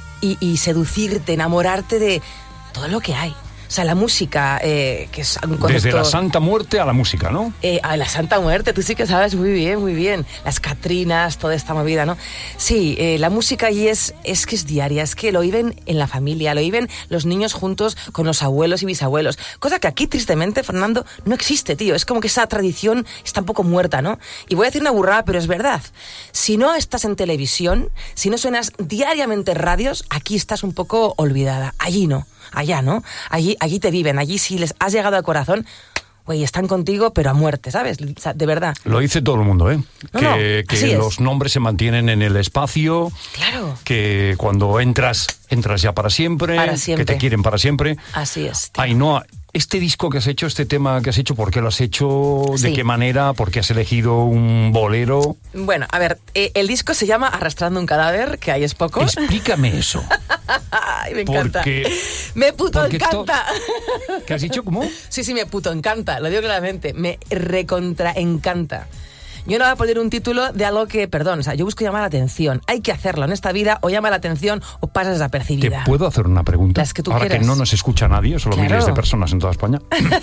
y seducirte, enamorarte de todo lo que hay. O sea, la música, que es un concepto... Desde la Santa Muerte a la música, ¿no? A la Santa Muerte, tú sí que sabes muy bien. Las Catrinas, toda esta movida, ¿no? Sí, la música allí es que es diaria, es que lo viven en la familia, lo viven los niños juntos con los abuelos y bisabuelos. Cosa que aquí, tristemente, Fernando, no existe, tío. Es como que esa tradición está un poco muerta, ¿no? Y voy a decir una burrada, pero es verdad. Si no estás en televisión, si no suenas diariamente en radios, aquí estás un poco olvidada. Allí no. Allá, ¿no? Allí te viven, allí si les has llegado al corazón, güey, están contigo, pero a muerte, ¿sabes? O sea, de verdad. Lo dice todo el mundo, ¿eh? No, que los nombres se mantienen en el espacio. Claro. Que cuando entras ya para siempre. Para siempre. Que te quieren para siempre. Así es. Tío. Ainhoa, este disco que has hecho, este tema que has hecho, ¿por qué lo has hecho? ¿De Sí. qué manera? ¿Por qué has elegido un bolero? Bueno, a ver, el disco se llama Arrastrando un cadáver, que ahí es poco. Explícame eso. Ay, me encanta. Porque Me puto encanta. ¿Qué has dicho? ¿Cómo? Sí, me puto encanta, lo digo claramente. Me recontra encanta. Yo no voy a poner un título de algo que, perdón, o sea, yo busco llamar la atención. Hay que hacerlo en esta vida, o llama la atención o pasas desapercibida. ¿Te puedo hacer una pregunta? Las que tú Ahora quieras. que no nos escucha nadie, solo Claro. miles de personas en toda España.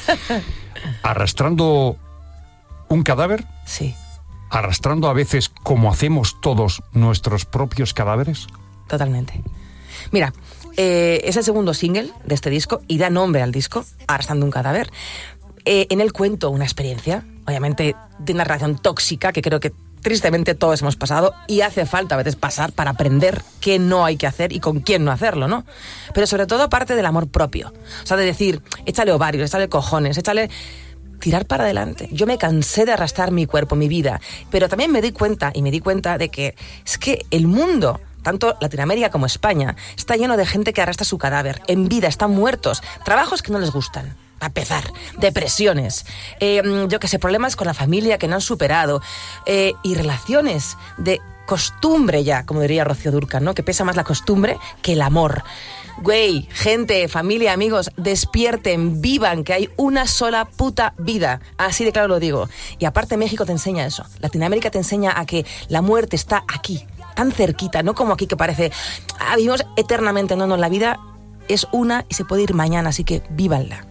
Arrastrando un cadáver. Sí. Arrastrando a veces, como hacemos todos, nuestros propios cadáveres. Totalmente. Mira, es el segundo single de este disco y da nombre al disco, Arrastrando un cadáver. En él cuento una experiencia, obviamente, de una relación tóxica que creo que tristemente todos hemos pasado y hace falta a veces pasar para aprender qué no hay que hacer y con quién no hacerlo, ¿no? Pero sobre todo parte del amor propio. O sea, de decir, échale ovarios, échale cojones, échale... tirar para adelante. Yo me cansé de arrastrar mi cuerpo, mi vida, pero también me di cuenta de que es que el mundo, tanto Latinoamérica como España, está lleno de gente que arrastra su cadáver, en vida, están muertos, trabajos que no les gustan, a empezar, depresiones, yo qué sé, problemas con la familia que no han superado, y relaciones de costumbre ya, como diría Rocío Dúrcal, ¿no? Que pesa más la costumbre que el amor. Güey, gente, familia, amigos, despierten, vivan, que hay una sola puta vida. Así de claro lo digo. Y aparte México te enseña eso. Latinoamérica te enseña a que la muerte está aquí, tan cerquita, no como aquí que parece, vivimos eternamente. No, la vida es una y se puede ir mañana, así que vívanla.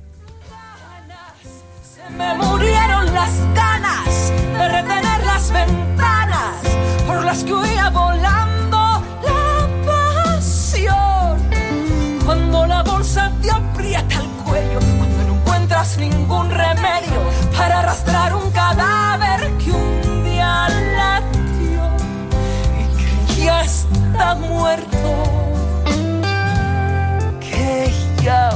Se me murieron las ganas de retener las ventanas por las que huía volando la pasión. Cuando la bolsa te aprieta el cuello, cuando no encuentras ningún remedio para arrastrar un cadáver que un día latió y está muerto, que ya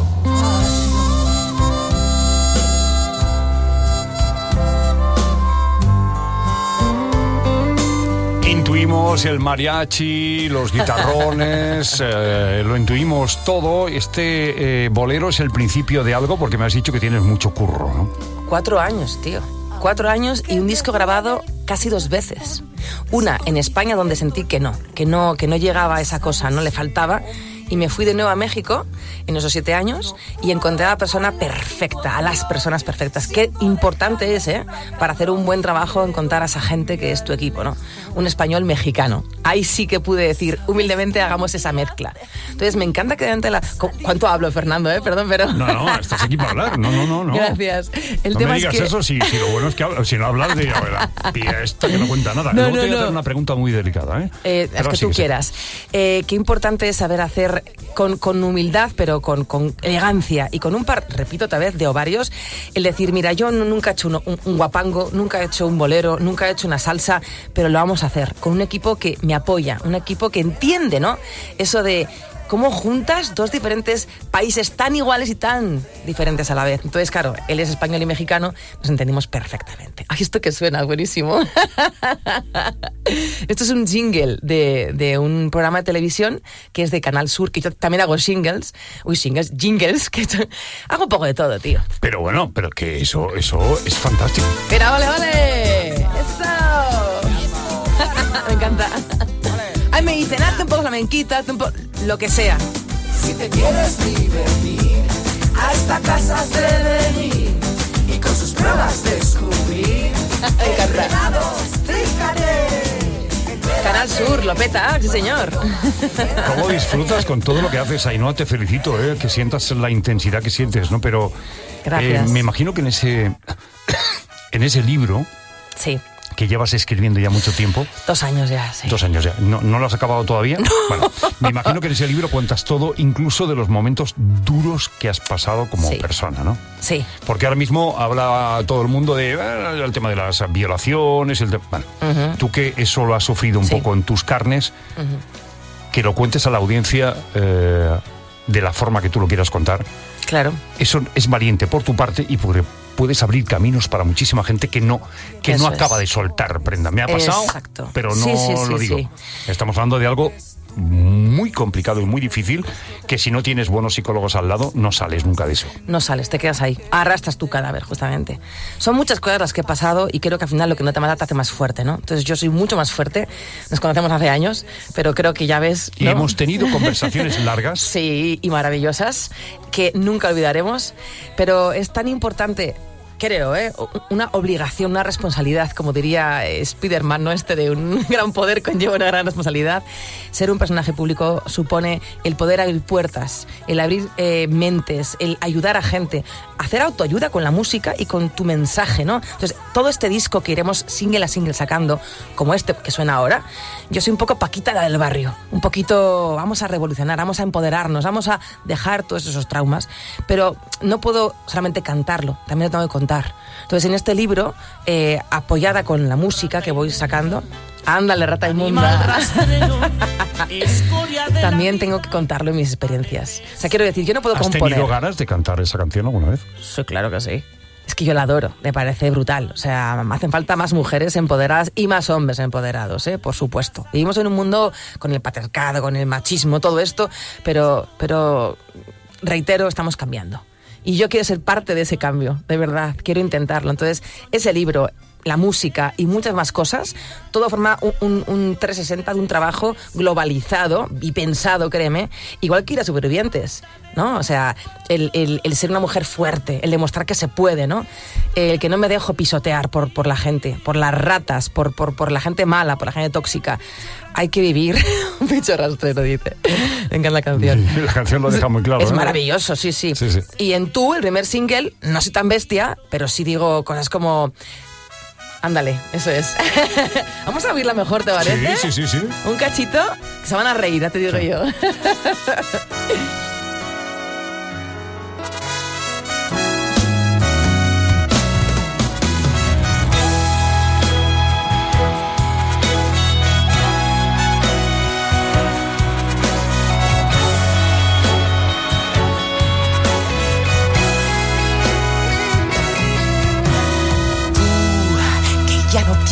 Intuimos el mariachi, los guitarrones, lo intuimos todo. Este bolero es el principio de algo, porque me has dicho que tienes mucho curro, ¿no? 4 años, tío. 4 años y un disco grabado casi 2 veces. Una en España, donde sentí que no llegaba a esa cosa, no le faltaba. Y me fui de nuevo a México en esos 7 años y encontré a la persona perfecta, a las personas perfectas. Qué importante es, para hacer un buen trabajo, encontrar a esa gente que es tu equipo, ¿no? Un español mexicano. Ahí sí que pude decir, humildemente, hagamos esa mezcla. Entonces, me encanta que delante de la... ¿Cuánto hablo, Fernando, Perdón, pero... No, estás aquí para hablar. No. Gracias. El tema me digas es que... eso si lo bueno es que si no hablas de la fiesta que no cuenta nada. Luego te voy a hacer una pregunta muy delicada, es que tú quieras. Qué importante es saber hacer con humildad, pero con elegancia y con un par, repito otra vez, de ovarios, el decir, mira, yo nunca he hecho un guapango, nunca he hecho un bolero, nunca he hecho una salsa, pero lo vamos a hacer con un equipo que me apoya, un equipo que entiende, ¿no? Eso de cómo juntas 2 diferentes países tan iguales y tan diferentes a la vez. Entonces, claro, él es español y mexicano, nos entendimos perfectamente. Ay, esto que suena, buenísimo. Esto es un jingle de un programa de televisión que es de Canal Sur, que yo también hago jingles, que hago un poco de todo, tío. Pero bueno, pero que eso es fantástico. Mira, vale. Eso. Me encanta. Ay, me dicen, hazte un poco flamenquita, hazte un poco... lo que sea. Si te quieres divertir, a esta casa has de venir y con sus pruebas descubrir. Canal Sur, lo peta, sí señor. ¿Cómo disfrutas con todo lo que haces, Ainhoa? Te felicito, que sientas la intensidad que sientes, ¿no? Pero me imagino que en ese libro... Sí. Que llevas escribiendo ya mucho tiempo. 2 años ya, sí. 2 años ya. ¿No lo has acabado todavía? No. Bueno, me imagino que en ese libro cuentas todo, incluso de los momentos duros que has pasado como persona, ¿no? Sí. Porque ahora mismo habla todo el mundo de el tema de las violaciones, tú que eso lo has sufrido un poco en tus carnes, que lo cuentes a la audiencia de la forma que tú lo quieras contar. Claro. Eso es valiente por tu parte y puedes abrir caminos para muchísima gente que no acaba de soltar prenda. Me ha pasado, pero no lo digo. Estamos hablando de algo muy complicado y muy difícil, que si no tienes buenos psicólogos al lado, no sales nunca de eso. No sales, te quedas ahí. Arrastras tu cadáver, justamente. Son muchas cosas las que he pasado y creo que al final lo que no te mata te hace más fuerte, ¿no? Entonces yo soy mucho más fuerte. Nos conocemos hace años, pero creo que ya ves, ¿no? Y hemos tenido conversaciones largas. Sí, y maravillosas, que nunca olvidaremos. Pero es tan importante... Creo, una obligación, una responsabilidad, como diría Spiderman, ¿no? De un gran poder conlleva una gran responsabilidad. Ser un personaje público supone el poder abrir puertas, el abrir mentes, el ayudar a gente, hacer autoayuda con la música y con tu mensaje, ¿no? Entonces, todo este disco que iremos single a single sacando, como este que suena ahora, yo soy un poco Paquita la del barrio, un poquito, vamos a revolucionar, vamos a empoderarnos, vamos a dejar todos esos traumas, pero no puedo solamente cantarlo, también lo tengo que contar. Entonces, en este libro, apoyada con la música que voy sacando, ándale, rata inmunda, también tengo que contarlo en mis experiencias. O sea, quiero decir, yo no puedo componer. ¿Has tenido ganas de cantar esa canción alguna vez? Sí, claro que sí. Es que yo la adoro, me parece brutal. O sea, me hacen falta más mujeres empoderadas y más hombres empoderados, por supuesto. Vivimos en un mundo con el patriarcado, con el machismo, todo esto, pero reitero, estamos cambiando. Y yo quiero ser parte de ese cambio, de verdad, quiero intentarlo. Entonces, ese libro, la música y muchas más cosas, todo forma un 360 de un trabajo globalizado y pensado, créeme, igual que ir a Supervivientes, ¿no? O sea, el ser una mujer fuerte, el demostrar que se puede, ¿no? El que no me dejo pisotear por la gente, por las ratas, por la gente mala, por la gente tóxica. Hay que vivir. Un bicho rastrero, dice. Me encanta la canción. La canción lo deja muy claro. Es maravilloso, sí. Y en Tú, el primer single, no soy tan bestia, pero sí digo cosas como... Ándale, eso es. Vamos a oírla mejor, ¿te parece? Sí. Un cachito que se van a reír, ya te digo yo.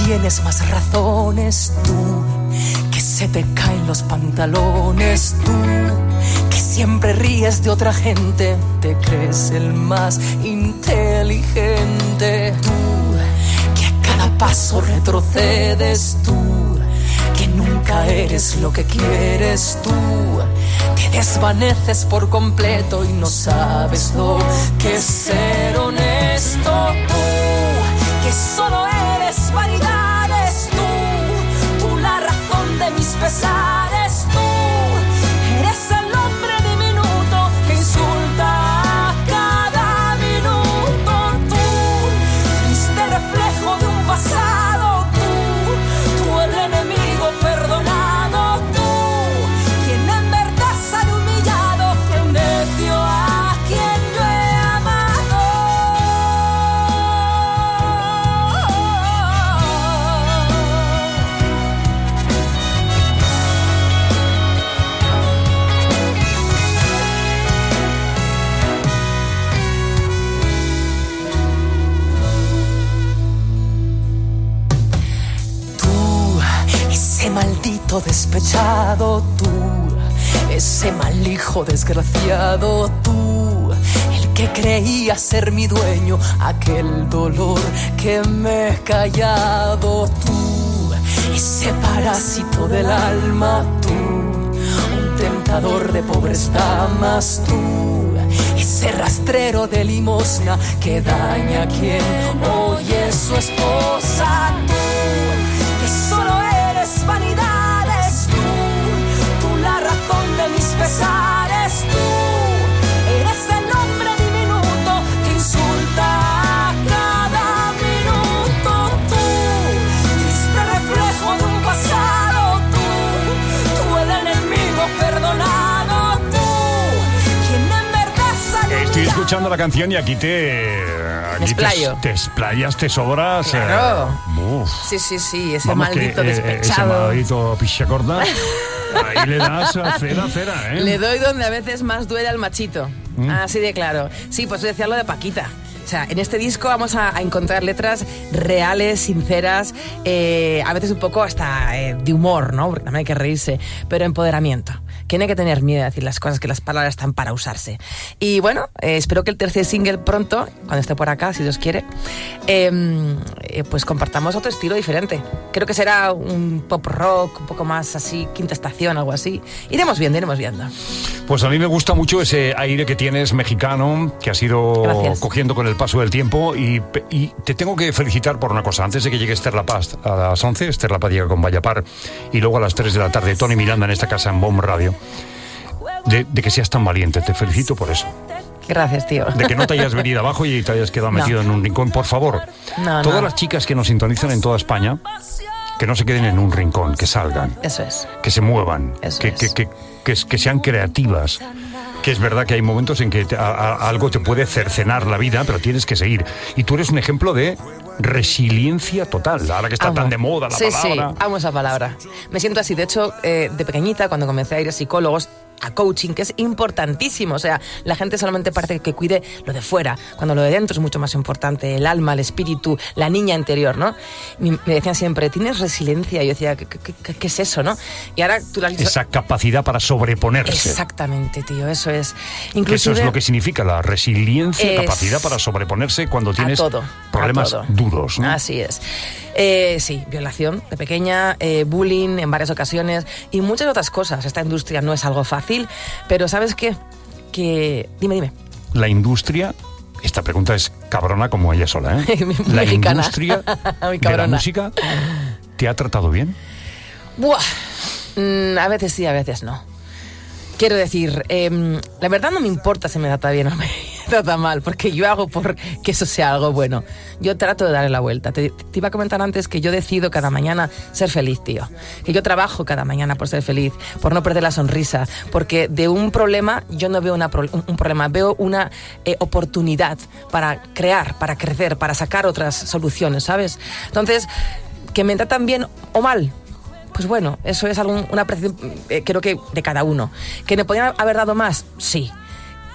tienes más razones, tú, que se te caen los pantalones, tú, que siempre ríes de otra gente, te crees el más inteligente, tú, que a cada paso retrocedes, tú, que nunca eres lo que quieres, tú, te desvaneces por completo y no sabes lo que es ser honesto, tú, que solo eres vanidades, tú la razón de mis pesares, tú eres el hombre diminuto que insulta a cada minuto, tú, triste reflejo de un pasado, tú el enemigo perdonado, tú, quien en verdad sale humillado, quien necio a quien yo he amado. Ese maldito despechado, tú, ese mal hijo desgraciado, tú, el que creía ser mi dueño, aquel dolor que me he callado, tú, ese parásito del alma, tú, un tentador de pobres damas, tú, ese rastrero de limosna que daña a quien oye su esposa, tú, que solo eres vanidades, tú la razón de mis pesares, tú eres el hombre diminuto que insulta a cada minuto, tú, triste reflejo de un pasado, tú el enemigo perdonado, tú, quien en verdad sale. Estoy escuchando la canción y aquí te explayas, te sobras. Claro. Sí, ese Vamos, maldito despechado. Ese maldito pichacorda. Ahí le das a cera, ¿eh? Le doy donde a veces más duele al machito. Así de claro. Sí, pues decía lo de Paquita. O sea, en este disco vamos a encontrar letras reales, sinceras, a veces un poco hasta de humor, ¿no? Porque también hay que reírse, pero empoderamiento. Que no hay que tener miedo de decir las cosas, que las palabras están para usarse. Y bueno, espero que el tercer single pronto, cuando esté por acá, si Dios quiere, pues compartamos otro estilo diferente. Creo que será un pop rock, un poco más así, Quinta Estación, algo así. Iremos viendo. Pues a mí me gusta mucho ese aire que tienes mexicano, que has ido cogiendo con el paso del tiempo, y te tengo que felicitar por una cosa. Antes de que llegue Esther La Paz a las 11, Esther La Paz llega con Vallapar, y luego a las 3 de la tarde Tony Miranda en esta casa en Bomb Radio, de que seas tan valiente. Te felicito por eso. Gracias, tío. De que no te hayas venido abajo y te hayas quedado metido en un rincón. Por favor, todas las chicas que nos sintonizan en toda España, que no se queden en un rincón, que salgan. Eso es. Que se muevan, que sean creativas. Que es verdad que hay momentos en que algo te puede cercenar la vida, pero tienes que seguir. Y tú eres un ejemplo de resiliencia total, ahora que está tan de moda la palabra. Sí, amo esa palabra. Me siento así. De hecho, de pequeñita, cuando comencé a ir a psicólogos, a coaching, que es importantísimo. O sea, la gente solamente parece que cuide lo de fuera, cuando lo de dentro es mucho más importante, el alma, el espíritu, la niña interior, ¿no? Me decían siempre, ¿tienes resiliencia? Y yo decía, ¿qué es eso, no? Y ahora tú esa capacidad para sobreponerse. Exactamente, tío, eso es. Inclusive, eso es lo que significa la resiliencia, capacidad para sobreponerse cuando tienes problemas duros, ¿no? Así es. Sí, violación de pequeña, bullying en varias ocasiones y muchas otras cosas. Esta industria no es algo fácil, pero ¿sabes qué? Dime. La industria, esta pregunta es cabrona como ella sola, ¿eh? La industria de la música, ¿te ha tratado bien? Buah, a veces sí, a veces no. Quiero decir, la verdad no me importa si me trata bien o me trata mal, porque yo hago por que eso sea algo bueno. Yo trato de darle la vuelta. Te iba a comentar antes que yo decido cada mañana ser feliz, tío. Que yo trabajo cada mañana por ser feliz, por no perder la sonrisa, porque de un problema yo no veo un problema, veo una oportunidad para crear, para crecer, para sacar otras soluciones, ¿sabes? Entonces, que me tratan bien o mal, pues bueno, eso es una apreciación, creo que de cada uno. ¿Que me podían haber dado más? Sí.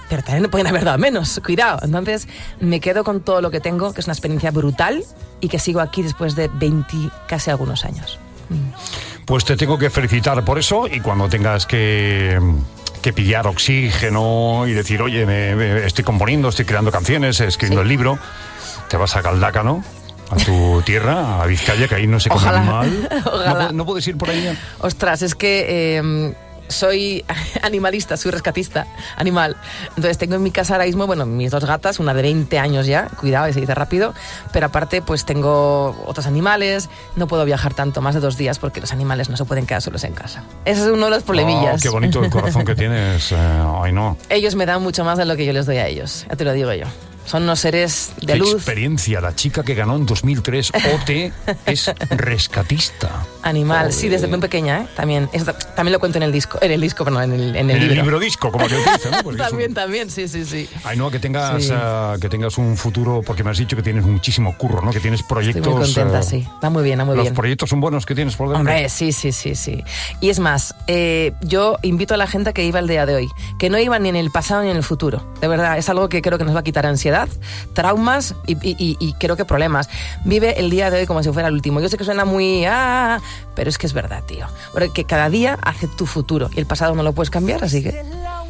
pero también me pueden haber dado menos, cuidado. Entonces me quedo con todo lo que tengo, que es una experiencia brutal y que sigo aquí después de 20, casi algunos años. Pues te tengo que felicitar por eso, y cuando tengas que pillar oxígeno y decir, oye, me estoy componiendo, estoy creando canciones, escribiendo el libro, te vas a Galdácano, a tu tierra, a Vizcaya, que ahí no se come mal. Ojalá. ¿No puedes ir por ahí? Ostras, es que soy animalista, soy rescatista animal. Entonces tengo en mi casa ahora mismo, bueno, mis 2 gatas, una de 20 años ya, cuidado, se dice rápido, pero aparte pues tengo otros animales, no puedo viajar tanto, más de 2 días, porque los animales no se pueden quedar solos en casa. Ese es uno de los problemillas. Qué bonito el corazón que tienes, Ainhoa. Ellos me dan mucho más de lo que yo les doy a ellos, ya te lo digo yo. Son unos seres de luz. Experiencia, la chica que ganó en 2003 OT es rescatista. Animal, Joder. Sí, desde muy pequeña, ¿eh? También lo cuento en el disco, en el libro. Libro disco, como que dice, ¿no? También, sí. Ainhoa, que tengas un futuro, porque me has dicho que tienes muchísimo curro, ¿no? Que tienes proyectos. Estoy muy contenta, sí. Va muy bien, ¿Los proyectos son buenos que tienes por delante? Hombre, sí. Y es más, yo invito a la gente a que viva el día de hoy, que no iba ni en el pasado ni en el futuro. De verdad, es algo que creo que nos va a quitar ansiedad, traumas y creo que problemas. Vive el día de hoy como si fuera el último. Yo sé que suena muy... pero es que es verdad, tío. Porque cada día hace tu futuro y el pasado no lo puedes cambiar, así que...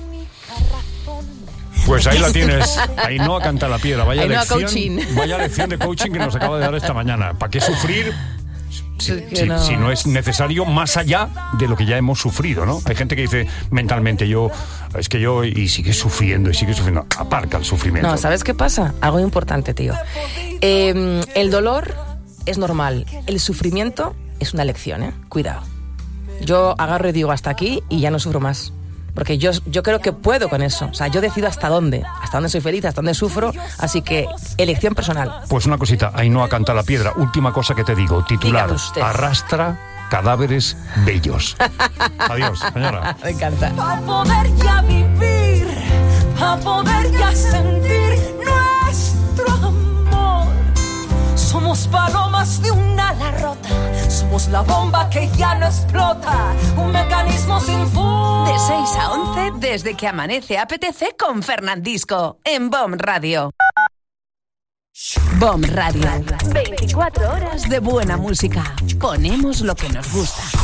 Pues ahí la tienes. Ainhoa Cantalapiedra. Vaya Ainhoa lección de coaching que nos acaba de dar esta mañana. ¿Para qué sufrir? Si no es necesario, más allá de lo que ya hemos sufrido, ¿no? Hay gente que dice mentalmente, y sigue sufriendo. Aparca el sufrimiento. No, ¿sabes qué pasa? Algo importante, tío. El dolor es normal. El sufrimiento es una lección, ¿eh? Cuidado. Yo agarro y digo hasta aquí y ya no sufro más. Porque yo creo que puedo con eso. O sea, yo decido hasta dónde soy feliz, hasta dónde sufro. Así que, elección personal. Pues una cosita, Ainhoa Cantalapiedra, última cosa que te digo, titular, arrastra cadáveres bellos. Adiós, señora. Me encanta. Pa' poder ya vivir, pa' poder ya sentir nuestro amor. Somos palomas de un ala rota, somos la bomba que ya no explota, un mecanismo sin fin. De 6 a 11, desde que amanece apetece con Fernandisco, en BOM Radio. BOM Radio. 24 horas de buena música. Ponemos lo que nos gusta.